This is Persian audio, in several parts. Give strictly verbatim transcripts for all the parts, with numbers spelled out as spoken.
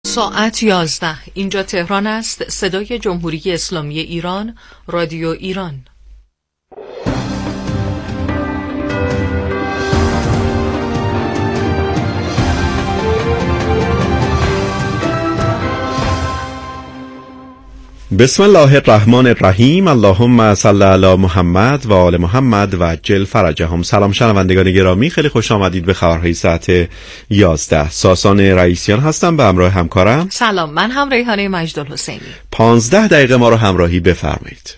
ساعت یازده. اینجا تهران است. صدای جمهوری اسلامی ایران، رادیو ایران. بسم الله الرحمن الرحیم. اللهم صل علی محمد و آل محمد و عجل فرجهم. سلام شنوندگان گرامی، خیلی خوش آمدید به خبرهای ساعت یازده. ساسان رئیسیان هستم به همراه همکارم. سلام، من هم ریحانه مجدالحسینی. پانزده دقیقه ما رو همراهی بفرمایید.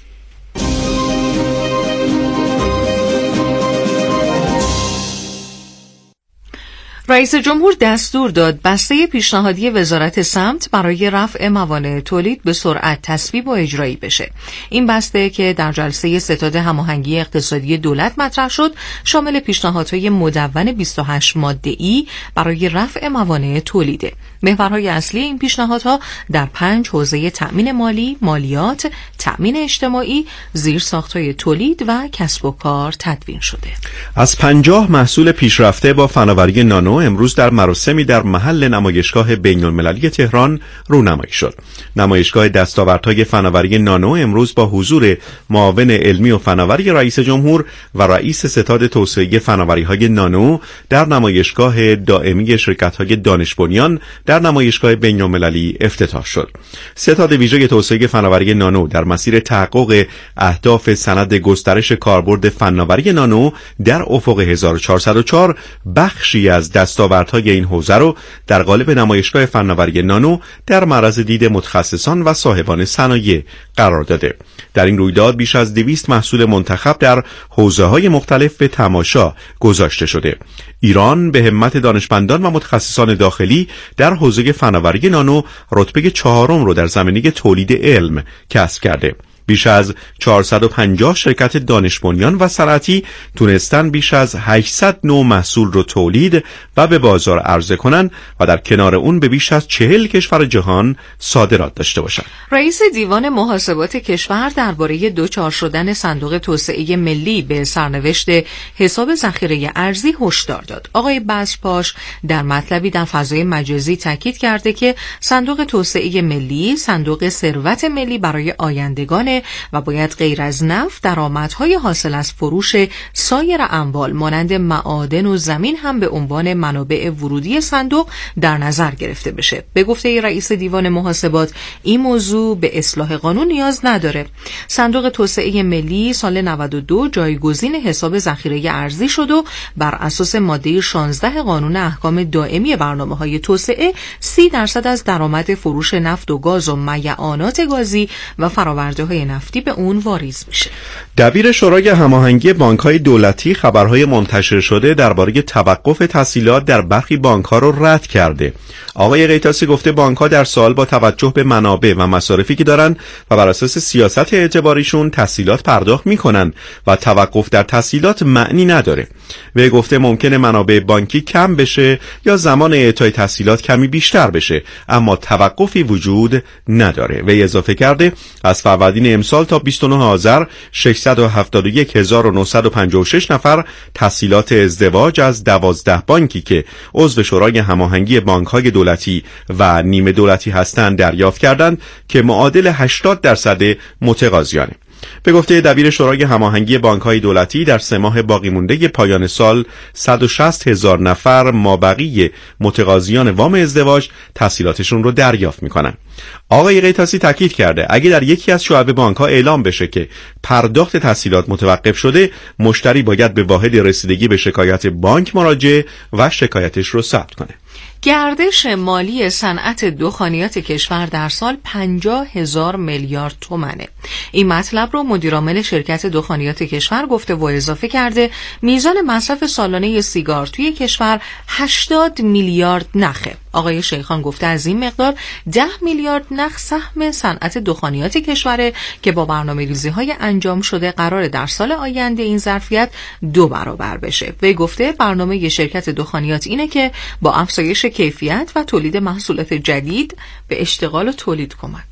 رئیس جمهور دستور داد بسته پیشنهادی وزارت سمت برای رفع موانع تولید به سرعت تصویب و اجرایی بشه. این بسته که در جلسه ستاد هماهنگی اقتصادی دولت مطرح شد، شامل پیشنهادهای مدون بیست و هشت ماده‌ای برای رفع موانع تولیده. محورهای اصلی این پیشنهادها در پنج حوزه تأمین مالی، مالیات، تأمین اجتماعی، زیرساخت‌های تولید و کسب و کار تدوین شده. از پنجاه محصول پیشرفته با فناوری نانو امروز در مراسمی در محل نمایشگاه بین‌المللی تهران رونمایی شد. نمایشگاه دستاوردهای فناوری نانو امروز با حضور معاون علمی و فناوری رئیس جمهور و رئیس ستاد توسعه فناوری‌های نانو در نمایشگاه دائمی شرکت‌های دانش بنیان در نمایشگاه بین‌المللی افتتاح شد. ستاد ویژه توسعه فناوری نانو در مسیر تحقق اهداف سند گسترش کاربرد فناوری نانو در افق هزار و چهارصد و چهار بخشی از دستاوردهای این حوزه رو در قالب نمایشگاه فناوری نانو در معرض دید متخصصان و صاحبان صنایع قرار داده. در این رویداد بیش از دویست محصول منتخب در حوزه‌های مختلف به تماشا گذاشته شده. ایران به همت دانشمندان و متخصصان داخلی در حوزه فناوری نانو رتبه چهارم رو در زمینه تولید علم کسب کرده. بیش از چهارصد و پنجاه شرکت دانش بنیان و صنعتی تونستن بیش از هشتصد نوع محصول رو تولید و به بازار عرضه کنن و در کنار اون به بیش از چهل کشور جهان صادرات داشته باشن. رئیس دیوان محاسبات کشور درباره دوچار شدن صندوق توسعه ملی به سرنوشت حساب ذخیره ارزی هشدار داد. آقای بسپاش در مطلبی در فضای مجازی تاکید کرده که صندوق توسعه ملی صندوق ثروت ملی برای آیندگان و باید غیر از نفت درآمدهای حاصل از فروش سایر اموال مانند معادن و زمین هم به عنوان منابع ورودی صندوق در نظر گرفته بشه. به گفته رئیس دیوان محاسبات این موضوع به اصلاح قانون نیاز نداره. صندوق توسعه ملی سال نود و دو جایگزین حساب ذخیره ارزی شد و بر اساس ماده شانزده قانون احکام دائمی برنامه‌های توسعه سی درصد از درآمد فروش نفت و گاز و میعانات گازی و فرآورده‌های نفتی به اون واریز میشه. دبیر شورای هماهنگی بانک‌های دولتی خبرهای منتشر شده درباره توقف تسهیلات در برخی بانک‌ها رو رد کرده. آقای قیطاسی گفته بانک‌ها در سال با توجه به منابع و مصارفی که دارن و بر اساس سیاست اعتباریشون تسهیلات پرداخت میکنن و توقف در تسهیلات معنی نداره. و گفته ممکنه منابع بانکی کم بشه یا زمان اعطای تسهیلات کمی بیشتر بشه، اما توقفی وجود نداره. و اضافه کرده از فروردین امسال تا بیست و نه آذر ششصد و هفتاد و یک هزار و نهصد و پنجاه و شش نفر تسهیلات ازدواج از دوازده بانکی که عضو شورای هماهنگی بانک‌های دولتی و نیمه دولتی هستند دریافت کردند که معادل هشتاد درصد متقاضیانه. به گفته دبیر شورای هماهنگی بانک‌های دولتی در سه ماه باقی مونده پایان سال صد و شصت هزار نفر مابقی متقاضیان وام ازدواج تسهیلاتشون رو دریافت میکنن. آقای قیطاسی تاکید کرده اگه در یکی از شعب بانک‌ها اعلام بشه که پرداخت تسهیلات متوقف شده، مشتری باید به واحد رسیدگی به شکایت بانک مراجعه و شکایتش رو ثبت کنه. گردش مالی صنعت دخانیات کشور در سال پنجاه هزار میلیارد تومانه. این مطلب رو مدیرعامل شرکت دخانیات کشور گفته و اضافه کرده میزان مصرف سالانه سیگار توی کشور هشتاد میلیارد نخه. آقای شیخان گفته از این مقدار ده میلیارد نخ سهم صنعت دخانیات کشوره که با برنامه‌ریزی‌های انجام شده قراره در سال آینده این ظرفیت دو برابر بشه. وی گفته برنامه شرکت دخانیات اینه که با افزایش کیفیت و تولید محصولات جدید به اشتغال و تولید کمک کنه.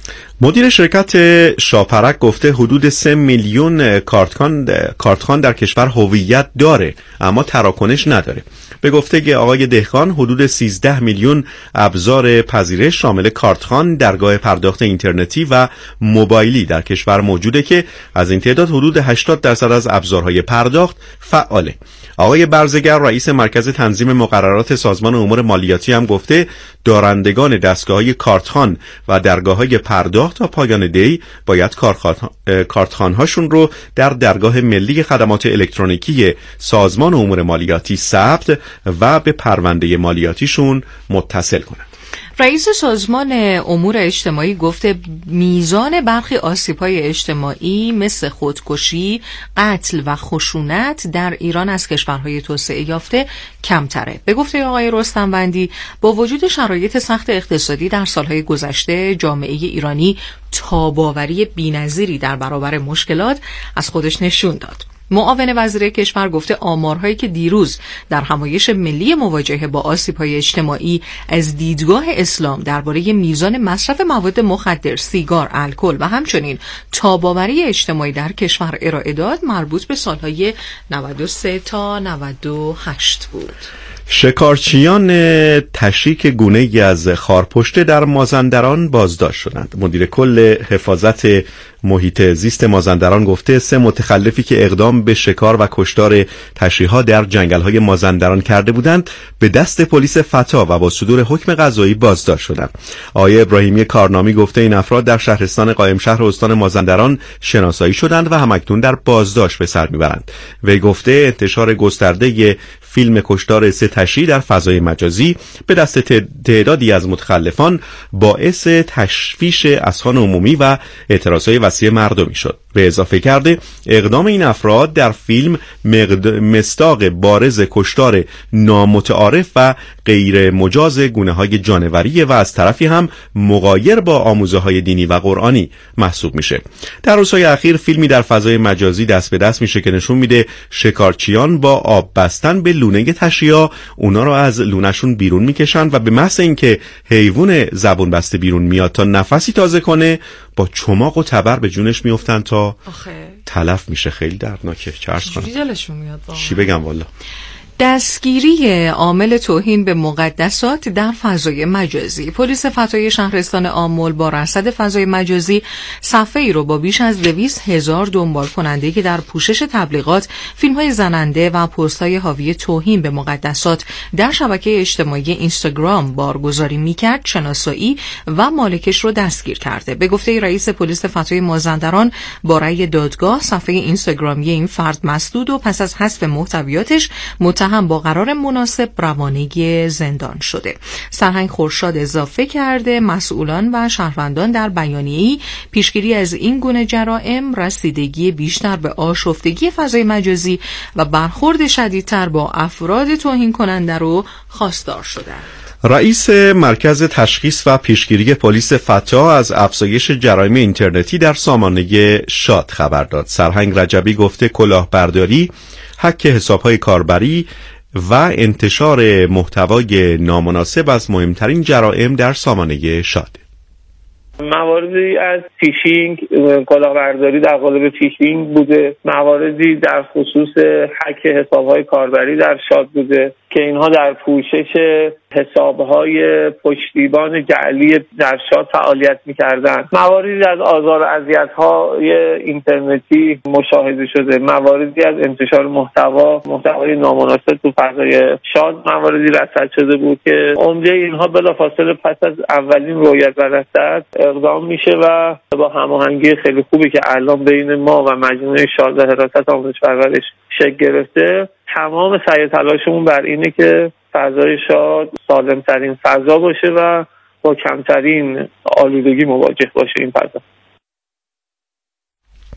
مدیر شرکت شاپرک گفته حدود سه میلیون کارتخوان کارتخوان در کشور هویت داره اما تراکنش نداره. به گفته آقای دهقان حدود سیزده میلیون ابزار پذیرش شامل کارتخوان، درگاه پرداخت اینترنتی و موبایلی در کشور موجوده که از این تعداد حدود هشتاد درصد از ابزارهای پرداخت فعاله. آقای برزگر رئیس مرکز تنظیم مقررات سازمان امور مالیاتی هم گفته دارندگان دستگاه‌های کارتخوان و درگاه‌های پرداخت تا پایان دی باید کارتخوان‌هاشون رو در درگاه ملی خدمات الکترونیکی سازمان امور مالیاتی ثبت و به پرونده مالیاتیشون متصل کنند. رئیس سازمان امور اجتماعی گفته میزان برخی آسیب‌های اجتماعی مثل خودکشی، قتل و خشونت در ایران از کشورهای توسعه یافته کمتره. به گفته آقای رستموندی با وجود شرایط سخت اقتصادی در سالهای گذشته جامعه ایرانی تاب‌آوری بی‌نظیری در برابر مشکلات از خودش نشون داد. معاون وزیر کشور گفته آمارهایی که دیروز در همایش ملی مواجهه با آسیب‌های اجتماعی از دیدگاه اسلام درباره میزان مصرف مواد مخدر، سیگار، الکل و همچنین تاب‌آوری اجتماعی در کشور ارائه داد مربوط به سالهای نود و سه تا نود و هشت بود. شکارچیان تشریک گونه‌ای از خارپشته در مازندران بازداشت شدند. مدیر کل حفاظت محیط زیست مازندران گفته سه متخلفی که اقدام به شکار و کشتار تشریح‌ها در جنگل‌های مازندران کرده بودند به دست پلیس فتا و با صدور حکم قضایی بازداشت شدند. آقای ابراهیمی کارنامی گفته این افراد در شهرستان قائم شهر استان مازندران شناسایی شدند و همکنون در بازداشت به سر میبرند. وی گفته انتشار گسترده فیلم کشتار سه تشریح در فضای مجازی به دست تعدادی از متخلفان باعث تشویش اذهان عمومی و اعتراضهای وسیع مردمی شد. به اضافه کرده اقدام این افراد در فیلم مصداق بارز کشتار نامتعارف و غیر مجاز گونه‌های جانوری و از طرفی هم مغایر با آموزه‌های دینی و قرآنی محسوب میشه. در روزهای اخیر فیلمی در فضای مجازی دست به دست میشه که نشون میده شکارچیان با آب بستن به لونه تشریح‌ها اونا رو از لونه‌شون بیرون میکشن و به محض اینکه حیوان زبون بسته بیرون میاد تا نفسی تازه کنه با چماق و تبر به جونش میافتن تا آخه. تلف میشه. خیلی دردناکه. چه عرض کنم؟ چی بگم والا. دستگیری عامل توهین به مقدسات در فضای مجازی. پلیس فتای شهرستان آمل با رصد فضای مجازی صفحه‌ای رو با بیش از دویست هزار دنبال کننده که در پوشش تبلیغات، فیلم‌های زننده و پست‌های حاوی توهین به مقدسات در شبکه اجتماعی اینستاگرام بارگذاری می‌کرد، شناسایی و مالکش رو دستگیر کرده. به گفته رئیس پلیس فتای مازندران با رأی دادگاه صفحه اینستاگرامی این فرد مسدود و پس از حذف محتویاتش متهم هم با قرار مناسب روانگی زندان شده. سرهنگ خورشاد اضافه کرده مسئولان و شهروندان در بیانیه‌ای پیشگیری از این گونه جرائم، رسیدگی بیشتر به آشفتگی فضای مجازی و برخورد شدیدتر با افراد توهین کننده رو خواستار شدند. رئیس مرکز تشخیص و پیشگیری پلیس فتا از افزایش جرایم اینترنتی در سامانه شاد خبر داد. سرهنگ رجبی گفته کلاهبرداری، هک حساب‌های کاربری و انتشار محتوای نامناسب از مهمترین جرائم در سامانه شاد. مواردی از فیشینگ، کلاهبرداری در قالب فیشینگ بوده، مواردی در خصوص هک حساب‌های کاربری در شاد بوده که اینها در پوشش حساب‌های پشتیبان جعلی در شاد فعالیت می‌کردند. مواردی از آزار و اذیت‌های اینترنتی مشاهده شده، مواردی از انتشار محتوا، محتوای نامناسب تو فضای شاد مواردی رصد شده بود که عمده اینها بلافاصله پس از اولین رویت و رصد اقدام میشه و با هماهنگی خیلی خوبی که الان بین ما و مجموعه شاد و حراست آموزش پرورش شکل گرفته، تمام سعی تلاشمون بر اینه که فضای شاد سالمترین فضا باشه و با کمترین آلودگی مواجه باشه این فضا.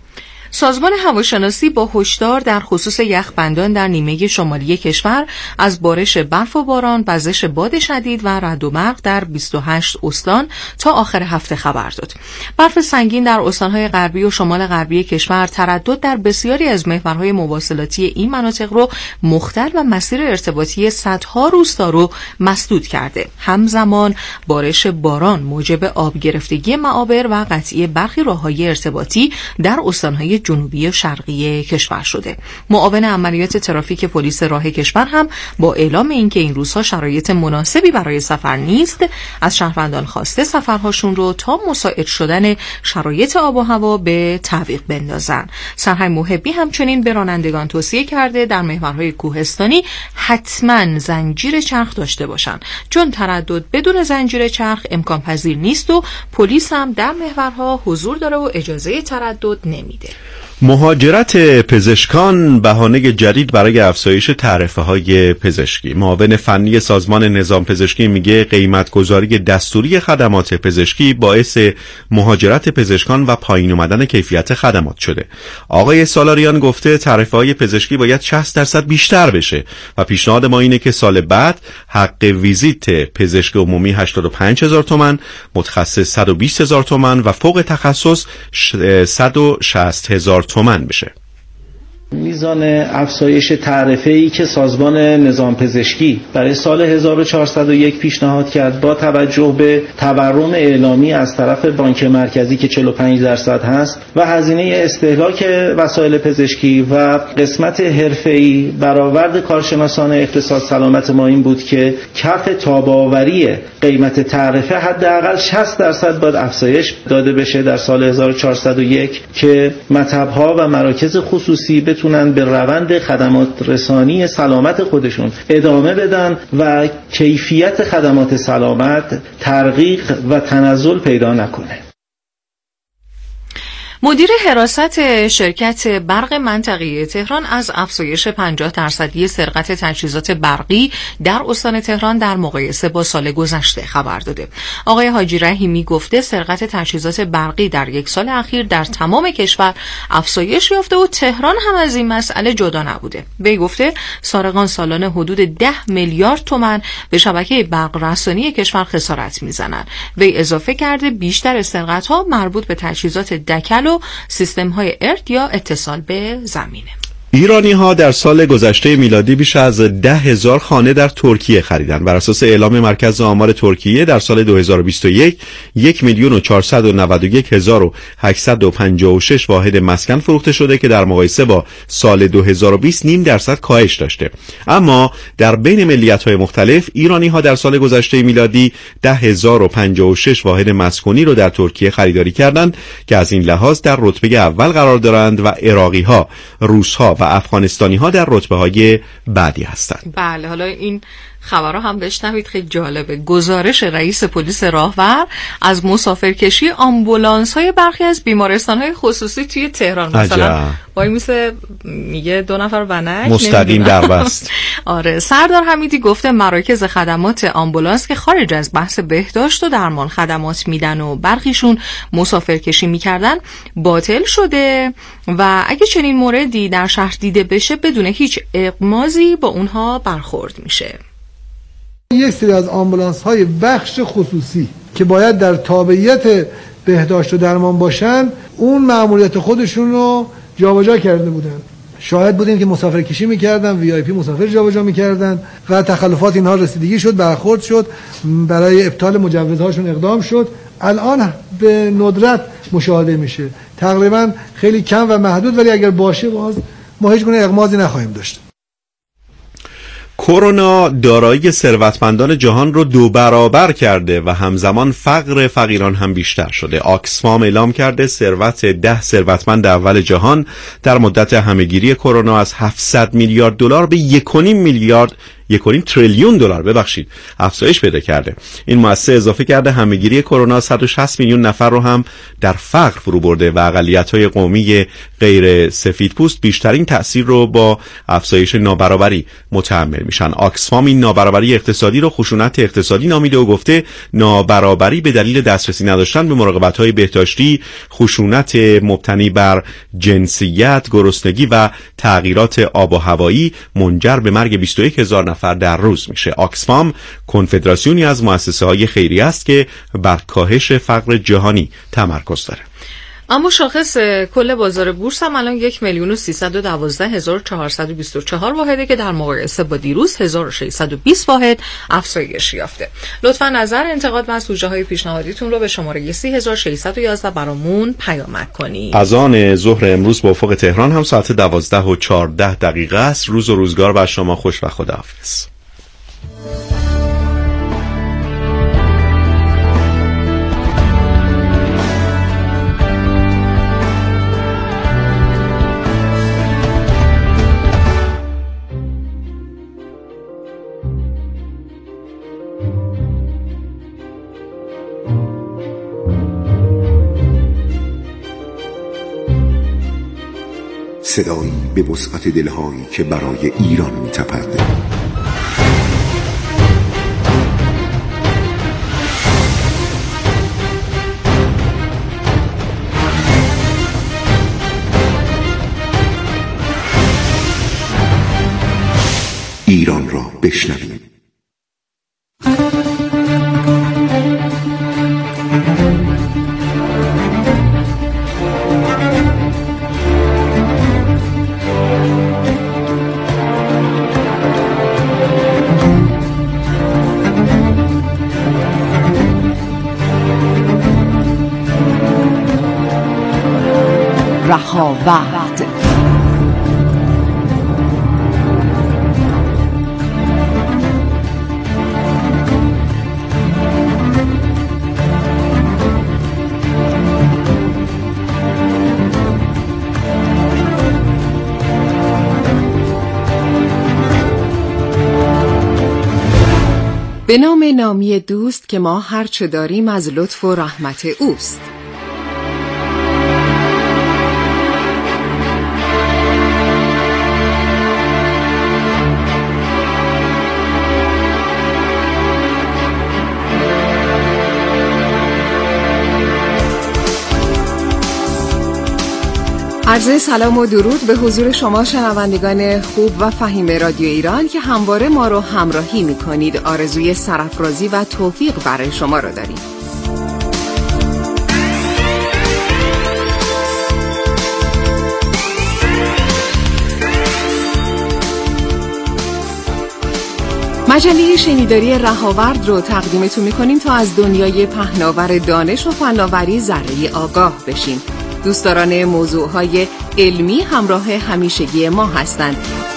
سازمان هواشناسی با هشدار در خصوص یخبندان در نیمه شمالی کشور از بارش برف و باران، وزش باد شدید و رعد و برق در بیست و هشت استان تا آخر هفته خبر داد. برف سنگین در استانهای غربی و شمال غربی کشور تردد در بسیاری از محورهای مواصلاتی این مناطق رو مختل و مسیر ارتباطی صدها روستا رو مسدود کرده. همزمان بارش باران موجب آب گرفتگی معابر و قطعی برخی راههای ارتباطی در استانهای جنوبی و شرقی کشور شده. معاون عملیات ترافیک پلیس راه کشور هم با اعلام اینکه این روزها شرایط مناسبی برای سفر نیست، از شهروندان خواسته سفرهاشون رو تا مساعد شدن شرایط آب و هوا به تعویق بندازن. سرهنگ محبی همچنین به رانندگان توصیه کرده در محورهای کوهستانی حتما زنجیر چرخ داشته باشن، چون تردد بدون زنجیر چرخ امکان پذیر نیست و پلیس هم در محورها حضور داره و اجازه تردد نمیده. مهاجرت پزشکان بهانه جدید برای افزایش تعرفه‌های پزشکی. معاون فنی سازمان نظام پزشکی میگه قیمت‌گذاری دستوری خدمات پزشکی باعث مهاجرت پزشکان و پایین اومدن کیفیت خدمات شده. آقای سالاریان گفته تعرفه‌های پزشکی باید شصت درصد بیشتر بشه و پیشنهاد ما اینه که سال بعد حق ویزیت پزشک عمومی هشتاد و پنج هزار تومان، متخصص صد و بیست هزار تومان و فوق تخصص صد و شصت هزار تومان بشه. میزان افزایش تعرفه‌ای که سازمان نظام پزشکی برای سال هزار و چهارصد و یک پیشنهاد کرد با توجه به تورم اعلامی از طرف بانک مرکزی که چهل و پنج درصد هست و هزینه استهلاک وسایل پزشکی و قسمت حرفه‌ای برآورد کارشناسان اقتصاد سلامت ما این بود که کف تاب‌آوری قیمت تعرفه حداقل شصت درصد باید افزایش داده بشه در سال هزار و چهارصد و یک که مطب‌ها و مراکز خصوصی به تونن به روند خدمات رسانی سلامت خودشون ادامه بدن و کیفیت خدمات سلامت ترقیق و تنزل پیدا نکنه. مدیر حراست شرکت برق منطقه‌ای تهران از افزایش پنجاه درصدی سرقت تجهیزات برقی در استان تهران در مقایسه با سال گذشته خبر داده. آقای حاجی رحیمی گفته سرقت تجهیزات برقی در یک سال اخیر در تمام کشور افزایش یافته و تهران هم از این مسئله جدا نبوده. وی گفته سارقان سالانه حدود ده میلیارد تومان به شبکه برق رسانی کشور خسارت میزنند. وی اضافه کرده بیشتر سرقت‌ها مربوط به تجهیزات دکل و سیستم‌های ارت یا اتصال به زمینه. ایرانی ها در سال گذشته میلادی بیش از ده هزار خانه در ترکیه خریدند. بر اساس اعلام مرکز آمار ترکیه در سال دو هزار و بیست و یک یک میلیون و چهارصد و نود و یک هزار و هشتصد و پنجاه و شش واحد مسکن فروخته شده که در مقایسه با سال دو هزار و بیست نیم درصد کاهش داشته. اما در بین ملیت‌های مختلف ایرانی ها در سال گذشته میلادی ده هزار و پنجاه و شش واحد مسکونی رو در ترکیه خریداری کردند که از این لحاظ در رتبه اول قرار دارند و عراقی ها، روس ها و افغانستانی ها در رتبه های بعدی هستند. بله، حالا این خبرها هم بشنوید، خیلی جالبه. گزارش رئیس پلیس راهور از مسافرکشی آمبولانس های برخی از بیمارستان های خصوصی توی تهران. مثلا وای میسه میگه دو نفر ونک مستقیم در بست. آره، سردار حمیدی گفته مراکز خدمات آمبولانس که خارج از بحث بهداشت و درمان خدمات میدن و برخیشون مسافرکشی میکردن باطل شده و اگه چنین موردی در شهر دیده بشه بدون هیچ اغماضی با اونها برخورد میشه. یک سری از آمبولانس های بخش خصوصی که باید در تابعیت بهداشت و درمان باشن اون مأموریت خودشون رو جابجا کرده بودن. شاهد بودیم که مسافر کشی میکردن، وی آی پی مسافر جابجا میکردن و تخلفات اینها رسیدگی شد، برخورد شد، برای ابطال مجوزهاشون اقدام شد. الان به ندرت مشاهده میشه، تقریبا خیلی کم و محدود، ولی اگر باشه باز ما هیچ گونه اغماضی نخواهیم داشت. کرونا دارایی ثروتمندان جهان رو دو برابر کرده و همزمان فقر فقیران هم بیشتر شده. آکسفام اعلام کرده ثروت ده ثروتمند اول جهان در مدت همهگیری کرونا از هفتصد میلیارد دلار به یک و نیم میلیارد یک و نیم تریلیون دلار ببخشید افزایش پیدا کرده. این مؤسسه اضافه کرده همهگیری کرونا صد و شصت میلیون نفر رو هم در فقر فرو برده و اقلیت‌های قومی غیر سفیدپوست بیشترین تأثیر رو با افزایش نابرابری متحمل میشن. آکسفام این نابرابری اقتصادی رو خشونت اقتصادی نامیده و گفته نابرابری به دلیل دسترسی نداشتن به مراقبت‌های بهداشتی، خشونت مبتنی بر جنسیت، گرسنگی و تغییرات آب و هوایی منجر به مرگ بیست و یک هزار نفر در روز میشه. آکسفام کنفدراسیونی از مؤسسه‌های خیریه است که بر کاهش فقر جهانی تمرکز داره. اما شاخص کل بازار بورس هم الان یک میلیون و سیصد و دوازده هزار و چهارصد و بیست و چهار واحده که در مقایسه با دیروز هزار و ششصد و بیست واحد افزایش یافته. لطفا نظر، انتقاد و سوژه های پیشنهادیتون رو به شماره سی هزار و ششصد و یازده برامون پیامک کنید. از آن ظهر امروز با افق تهران هم ساعت دوازده و چهارده دقیقه است. روز و روزگار بر شما خوش و خداحافظ. صدایی به وسعت دلهایی که برای ایران می‌تپد. ایران را بشنویم. رهاورد. به نام نامی دوست که ما هرچه داریم از لطف و رحمت اوست. عرض سلام و درود به حضور شما شنوندگان خوب و فهیم رادیو ایران که همواره ما رو همراهی می‌کنید. آرزوی سرافرازی و توفیق برای شما رو داریم. مجله شنیداری رهاورد رو تقدیمتون می‌کنیم تا از دنیای پهناور دانش و فناوری ذره‌ای آگاه بشیم. دوستداران موضوعهای علمی همراه همیشگی ما هستند.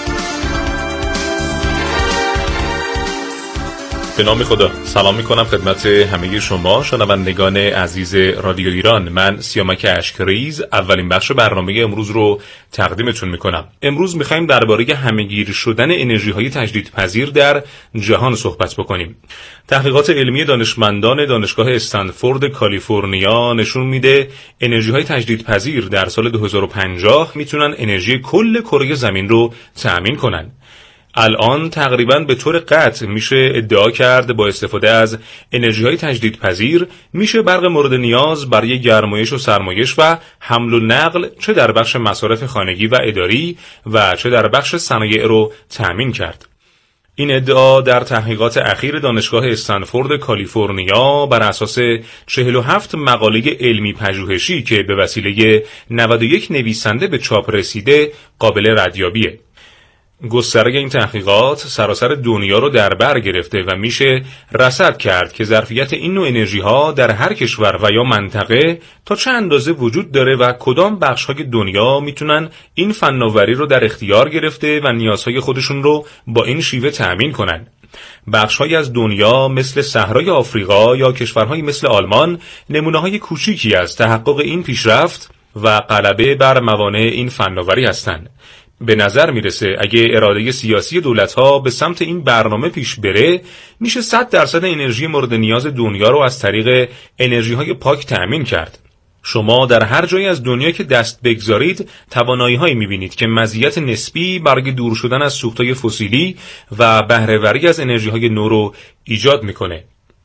به نام خدا سلام میکنم خدمت همه شما شنوندگان عزیز رادیو ایران. من سیامک اشکریز اولین بخش برنامه امروز رو تقدیمتون میکنم. امروز میخوایم درباره همه‌گیر شدن انرژی های تجدیدپذیر در جهان صحبت بکنیم. تحقیقات علمی دانشمندان دانشگاه استنفورد کالیفرنیا نشون میده انرژی های تجدیدپذیر در سال دو هزار و پنجاه میتونن انرژی کل کره زمین رو تأمین کنن. الان تقریباً به طور قطع میشه ادعا کرد با استفاده از انرژی‌های تجدیدپذیر میشه برق مورد نیاز برای گرمایش و سرمایش و حمل و نقل چه در بخش مصارف خانگی و اداری و چه در بخش صنایع رو تأمین کرد. این ادعا در تحقیقات اخیر دانشگاه استنفورد کالیفرنیا بر اساس چهل و هفت مقاله علمی پژوهشی که به وسیله نود و یک نویسنده به چاپ رسیده قابل ردیابیه. گستره این تحقیقات سراسر دنیا رو در بر گرفته و میشه رصد کرد که ظرفیت این نوع انرژی ها در هر کشور و یا منطقه تا چه اندازه وجود داره و کدام بخش های دنیا میتونن این فناوری رو در اختیار گرفته و نیازهای خودشون رو با این شیوه تأمین کنن. بخش‌هایی از دنیا مثل صحرای آفریقا یا کشورهایی مثل آلمان نمونه‌های کوچیکی از تحقق این پیشرفت و غلبه بر موانع این فناوری هستند. به نظر میرسه اگه اراده سیاسی دولت‌ها به سمت این برنامه پیش بره، میشه صد درصد انرژی مورد نیاز دنیا رو از طریق انرژی‌های پاک تأمین کرد. شما در هر جایی از دنیا که دست بگذارید توانایی‌هایی می‌بینید که مزیت نسبی برای دور شدن از سوخت‌های فسیلی و بهره‌وری از انرژی‌های نو رو ایجاد می‌کنه.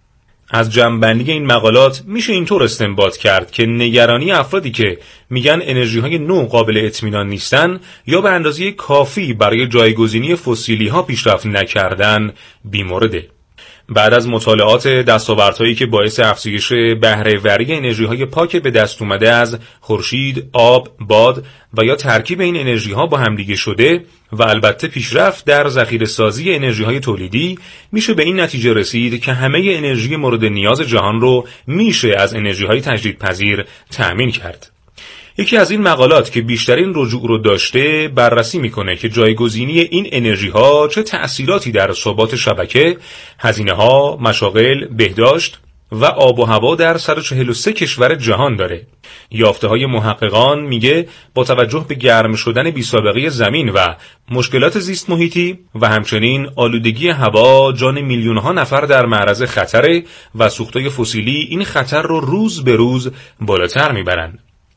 از جمع‌بندی این مقالات میشه اینطور استنباط کرد که نگرانی افرادی که میگن انرژی‌های نو قابل اطمینان نیستن یا به اندازه کافی برای جایگزینی فسیلی‌ها پیشرفت نکردن بیمورده. بعد از مطالعات دستاوردهایی که باعث افزایش بهره‌وری انرژی‌های پاک به دست اومده از خورشید، آب، باد و یا ترکیب این انرژی‌ها با همدیگه شده و البته پیشرفت در ذخیره‌سازی انرژی‌های تولیدی، میشه به این نتیجه رسید که همه انرژی مورد نیاز جهان رو میشه از انرژی‌های تجدیدپذیر تأمین کرد. یکی از این مقالات که بیشترین رجوع رو داشته بررسی میکنه که جایگزینی این انرژی ها چه تأثیراتی در ثبات شبکه، هزینه ها، مشاغل، بهداشت و آب و هوا در صد و چهل و سه کشور جهان داره. یافته های محققان میگه با توجه به گرم شدن بی سابقه زمین و مشکلات زیست محیطی و همچنین آلودگی هوا، جان میلیون ها نفر در معرض خطره و سوختهای فسیلی این خطر رو روز به روز بالاتر میبرن.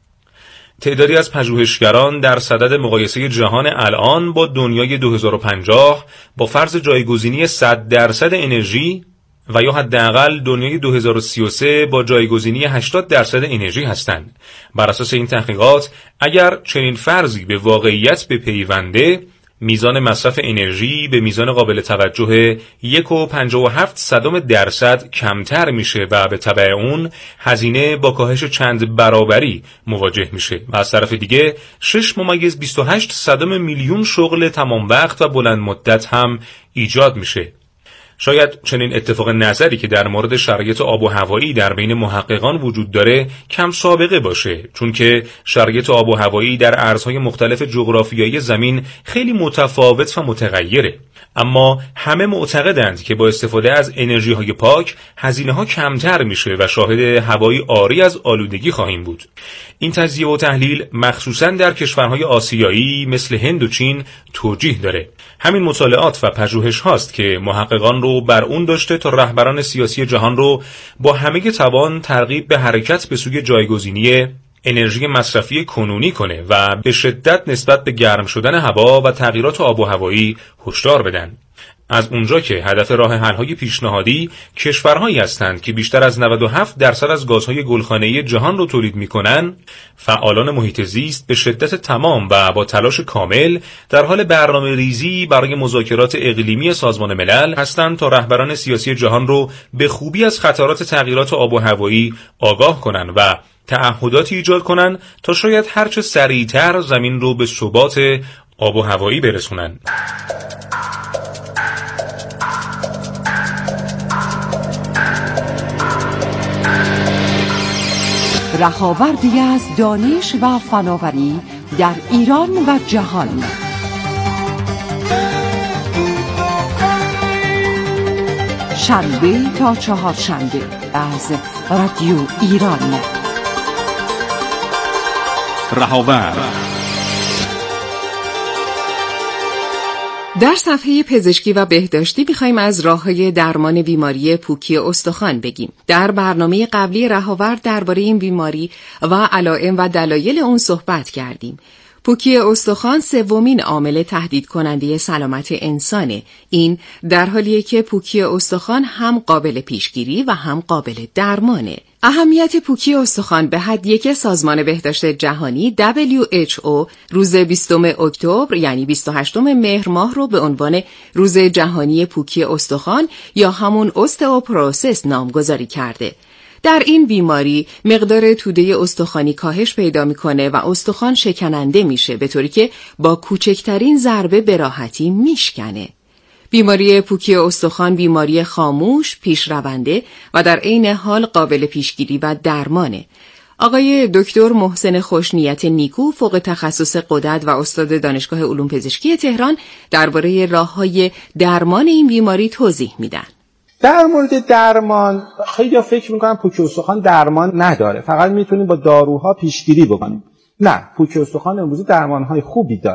تعدادی از پژوهشگران در صدد مقایسه جهان الان با دنیای دو هزار و پنجاه با فرض جایگزینی صد درصد انرژی و یا حداقل دنیای دو هزار و سی و سه با جایگزینی هشتاد درصد انرژی هستند. بر اساس این تحقیقات اگر چنین فرضی به واقعیت بپیونده، میزان مصرف انرژی به میزان قابل توجه یک و پنجاه و هفت صدم درصد کمتر میشه و به تبع اون هزینه با کاهش چند برابری مواجه میشه و از طرف دیگه شش ممیز بیست و هشت صدم میلیون شغل تمام وقت و بلند مدت هم ایجاد میشه. شاید چنین اتفاق نظری که در مورد شرایط آب و هوایی در بین محققان وجود داره کم سابقه باشه، چون که شرایط آب و هوایی در ارزهای مختلف جغرافیایی زمین خیلی متفاوت و متغیره. اما همه معتقدند که با استفاده از انرژی‌های پاک هزینه‌ها کمتر میشه و شاهد هوایی عاری از آلودگی خواهیم بود. این تجزیه و تحلیل مخصوصاً در کشورهای آسیایی مثل هند و چین توجیه داره. همین مطالعات و پژوهش هاست که محققان رو بر اون داشته تا رهبران سیاسی جهان رو با همه توان ترغیب به حرکت به سوی جایگزینی انرژی مصرفی کنونی کنه و به شدت نسبت به گرم شدن هوا و تغییرات آب و هوایی هشدار بدن. از اونجا که هدف راه حل‌های پیشنهادی کشورهایی هستند که بیشتر از نود و هفت درصد از گازهای گلخانه‌ای جهان رو تولید می‌کنن، فعالان محیط زیست به شدت تمام و با تلاش کامل در حال برنامه‌ریزی برای مذاکرات اقلیمی سازمان ملل هستند تا رهبران سیاسی جهان رو به خوبی از خطرات تغییرات آب و هوایی آگاه کنن و تعهداتی ایجاد کنن تا شاید هرچه سریعتر زمین رو به ثبات آب و هوایی برسونن. رهاوردی از دانش و فناوری در ایران و جهان. شنبه تا چهارشنبه از رادیو ایران. رهاورد. در صفحه پزشکی و بهداشتی می‌خوایم از راه‌های درمان بیماری پوکی استخوان بگیم. در برنامه قبلی رهاورد درباره این بیماری و علائم و دلایل اون صحبت کردیم. پوکی استخوان سومین عامل تهدید کننده سلامت انسانه. این در حالیه که پوکی استخوان هم قابل پیشگیری و هم قابل درمانه. اهمیت پوکی استخوان به حدیه که سازمان بهداشت جهانی دبلیو اچ او روز بیستم اکتبر یعنی بیست و هشتم مهر ماه رو به عنوان روز جهانی پوکی استخوان یا همون استئوپروسس نامگذاری کرده. در این بیماری مقدار توده استخوانی کاهش پیدا میکنه و استخوان شکننده میشه به طوری که با کوچکترین ضربه به راحتی میشکنه. بیماری پوکی استخوان بیماری خاموش، پیشرونده و در عین حال قابل پیشگیری و درمانه. آقای دکتر محسن خوشنیت نیکو فوق تخصص غدد و استاد دانشگاه علوم پزشکی تهران درباره راه‌های درمان این بیماری توضیح میدن. در مورد درمان خیلی فکر میکنن پوکی استخوان درمان نداره، فقط میتونیم با داروها پیشگیری بکنیم. نه، پوکی استخوان امروزی درمانهای خوبی داره.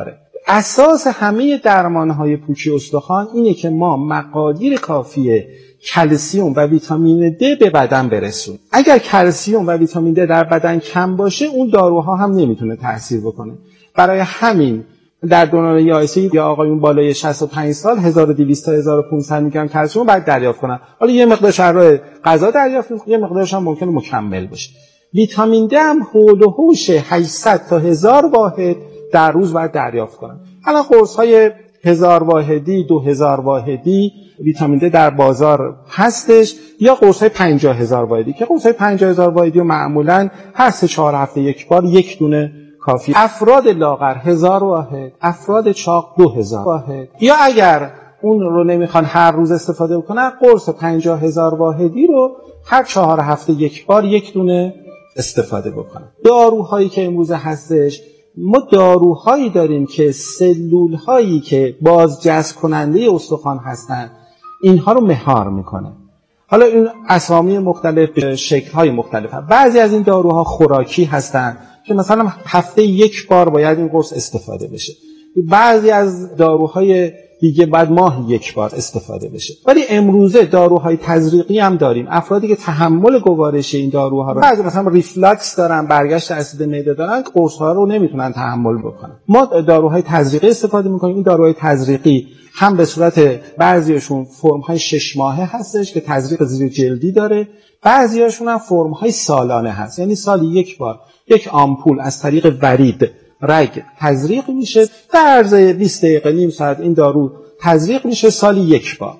اساس همه درمان‌های پوکی استخوان اینه که ما مقادیر کافی کلسیم و ویتامین د به بدن برسونیم. اگر کلسیم و ویتامین د در بدن کم باشه، اون داروها هم نمیتونه تاثیر بکنه. برای همین در دوران یائسه یا آقایون بالای شصت و پنج سال هزار و دویست تا هزار و پانصد میلی گرم کلسیم رو باید دریافت کنن. حالا یه مقدارش از راه غذا دریافت می‌کنه، یه مقدارش هم ممکنه مکمل باشه. ویتامین د هم حول و حوش هشتصد تا هزار واحد در روز باید دریافت کنن. الان قرص‌های هزار واحدی، دو هزار واحدی ویتامین د در بازار هستش، یا قرص‌های پنجاه هزار واحدی که قرص‌های پنجاه هزار واحدی رو معمولاً هر سه چهار هفته یک بار یک دونه کافی. افراد لاغر هزار واحد، افراد چاق دو هزار واحد، یا اگر اون رو نمیخوان هر روز استفاده بکنن، قرص پنجاه هزار واحدی رو هر چهار هفته یک بار یک دونه استفاده بکنن. داروهایی که امروز هستش، ما داروهایی داریم که سلول هایی که بازجذب کننده استخوان هستن اینها رو مهار میکنه. حالا این اسامی مختلف، شکل های مختلف هست. بعضی از این داروها خوراکی هستن که مثلا هفته یک بار باید این قرص استفاده بشه. بعضی از داروهای دیگه بعد ماه یک بار استفاده بشه. ولی امروزه داروهای تزریقی هم داریم. افرادی که تحمل گوارش این داروها رو، بعضی مثلا ریفلاکس دارن، برگشت اسید معده دارن، قرص‌ها رو نمیتونن تحمل بکنن. ما داروهای تزریقی استفاده میکنیم. این داروهای تزریقی هم به صورت بعضیاشون فرم‌های شش ماهه هستش که تزریق زیر جلدی داره، بعضیاشون هم فرم‌های سالانه هست. یعنی سالی یک بار یک آمپول از طریق ورید رگ تزریق میشه، در عرض بیست دقیقه نیم ساعت این دارو تزریق میشه، سالی یک بار.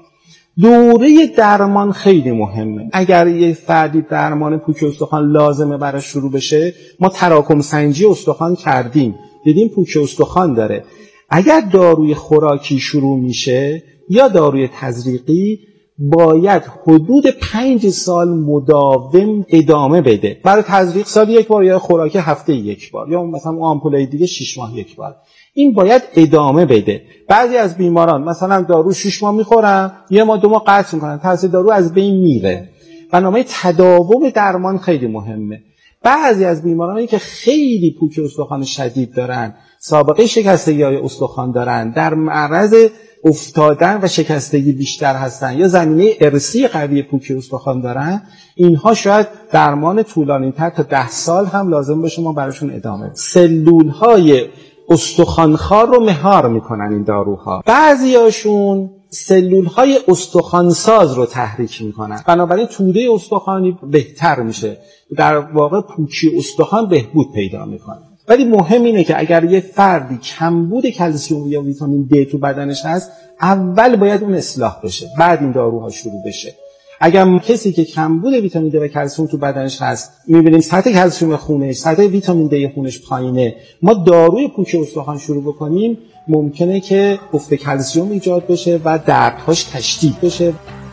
دوره درمان خیلی مهمه. اگر یه فردی درمان پوکی استخوان لازمه برای شروع بشه، ما تراکم سنجی استخوان کردیم، دیدیم پوکی استخوان داره. اگر داروی خوراکی شروع میشه یا داروی تزریقی، باید حدود پنج سال مداوم ادامه بده. برای تزریق سال یک بار، یا خوراکی هفته یک بار، یا مثلا آمپولای دیگه شش ماه یک بار. این باید ادامه بده. بعضی از بیماران مثلا دارو شش ماه میخورن، یه ماه دو ماه قطع میکنن، تاثیر دارو از بین میره. برنامه تداوم درمان خیلی مهمه. بعضی از بیمارانی که خیلی پوکی استخوان شدید دارن، سابقه شکستگی های استخوان دارن، در معرض افتادن و شکستگی بیشتر هستن، یا زمینه ارثی قوی پوکی استخوان دارن، اینها شاید درمان طولانی تر تا ده سال هم لازم باشه ما براشون ادامه بدیم. سلول های استخوانخوار رو مهار میکنن این داروها. بعضیاشون سلول های استخوانساز رو تحریک میکنن، بنابراین توده استخوانی بهتر میشه، در واقع پوکی استخوان بهبود پیدا میکنه. ولی مهم اینه که اگر یه فردی کمبود کلسیم یا ویتامین د تو بدنش هست، اول باید اون اصلاح بشه، بعد این داروها شروع بشه. اگر کسی که کمبود ویتامین د و کلسیم تو بدنش هست، می‌بینیم سطح کلسیم خونش، سطح ویتامین د خونش پایینه، ما داروی پوکی استخوان شروع بکنیم، ممکنه که افت کلسیم ایجاد بشه و دردهاش تشدید بشه.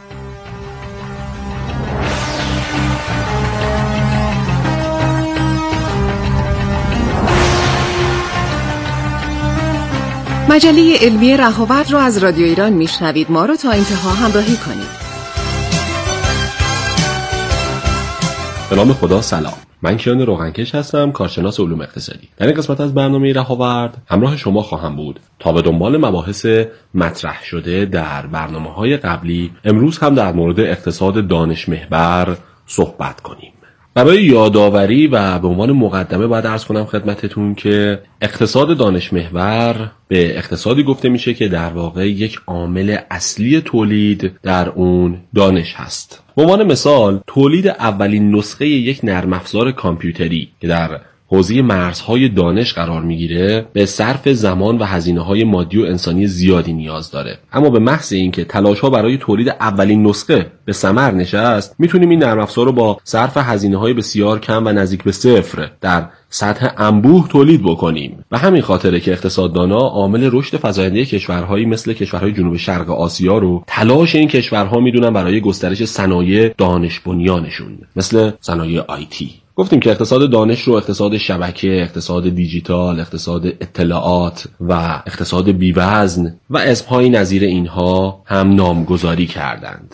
مجله علمی رهاورد رو از رادیو ایران میشنوید. ما رو تا انتها همراهی کنید. به نام خدا، سلام. من کیان روغنکش هستم، کارشناس علوم اقتصادی. در این قسمت از برنامه رهاورد همراه شما خواهم بود تا به دنبال مباحث مطرح شده در برنامه‌های قبلی امروز هم در مورد اقتصاد دانش محور صحبت کنیم. برای یادآوری و به عنوان مقدمه باید عرض کنم خدمتتون که اقتصاد دانش محور به اقتصادی گفته میشه که در واقع یک عامل اصلی تولید در اون دانش هست. به عنوان مثال، تولید اولین نسخه یک نرم افزار کامپیوتری که در حوزه مرزهای دانش قرار میگیره به صرف زمان و هزینه‌های مادی و انسانی زیادی نیاز داره. اما به محض اینکه تلاش‌ها برای تولید اولین نسخه به ثمر نشست، میتونیم این نرم افزار رو با صرف هزینه‌های بسیار کم و نزدیک به صفر در سطح انبوه تولید بکنیم. و همین خاطره که اقتصاددانا عامل رشد فزاینده کشورهایی مثل کشورهای جنوب شرق آسیا رو تلاش این کشورها میدونن برای گسترش صنایع دانش بنیانشون، مثل صنایع آیتی. گفتیم که اقتصاد دانش رو اقتصاد شبکه، اقتصاد دیجیتال، اقتصاد اطلاعات و اقتصاد بیوزن و اسمهای نظیر اینها هم نامگذاری کردند.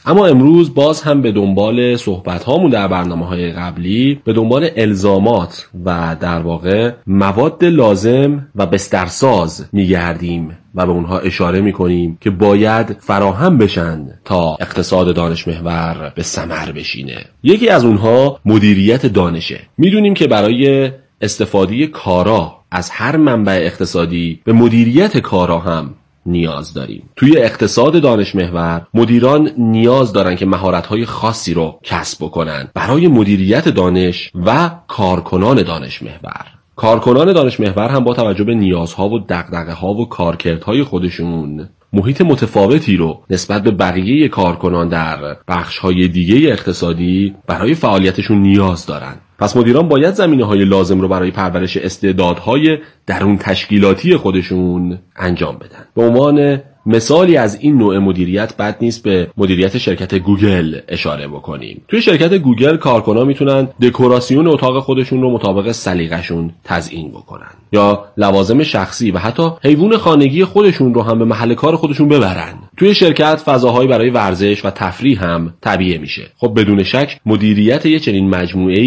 اما امروز باز هم به دنبال صحبت هامون در برنامه‌های قبلی به دنبال الزامات و در واقع مواد لازم و بسترساز میگردیم و به اونها اشاره میکنیم که باید فراهم بشن تا اقتصاد دانش محور به ثمر بشینه. یکی از اونها مدیریت دانشه. میدونیم که برای استفاده کارا از هر منبع اقتصادی به مدیریت کارا هم نیاز داریم. توی اقتصاد دانش محور مدیران نیاز دارن که مهارت‌های خاصی رو کسب بکنن برای مدیریت دانش و کارکنان دانش محور. کارکنان دانش محور هم با توجه به نیازها و دغدغه‌ها و کارکردهای خودشون محیط متفاوتی رو نسبت به بقیه کارکنان در بخش‌های دیگه اقتصادی برای فعالیتشون نیاز دارن. پس مدیران باید زمینه‌های لازم رو برای پرورش استعدادهای درون تشکیلاتی خودشون انجام بدن. به عنوان مثالی از این نوع مدیریت بد نیست به مدیریت شرکت گوگل اشاره بکنیم. توی شرکت گوگل کارکنان میتونن دکوراسیون اتاق خودشون رو مطابق سلیقه‌شون تزیین بکنن یا لوازم شخصی و حتی حیوان خانگی خودشون رو هم به محل کار خودشون ببرن. توی شرکت فضاهایی برای ورزش و تفریح هم طبیعی میشه. خب بدون شک مدیریت یه چنین مجموعه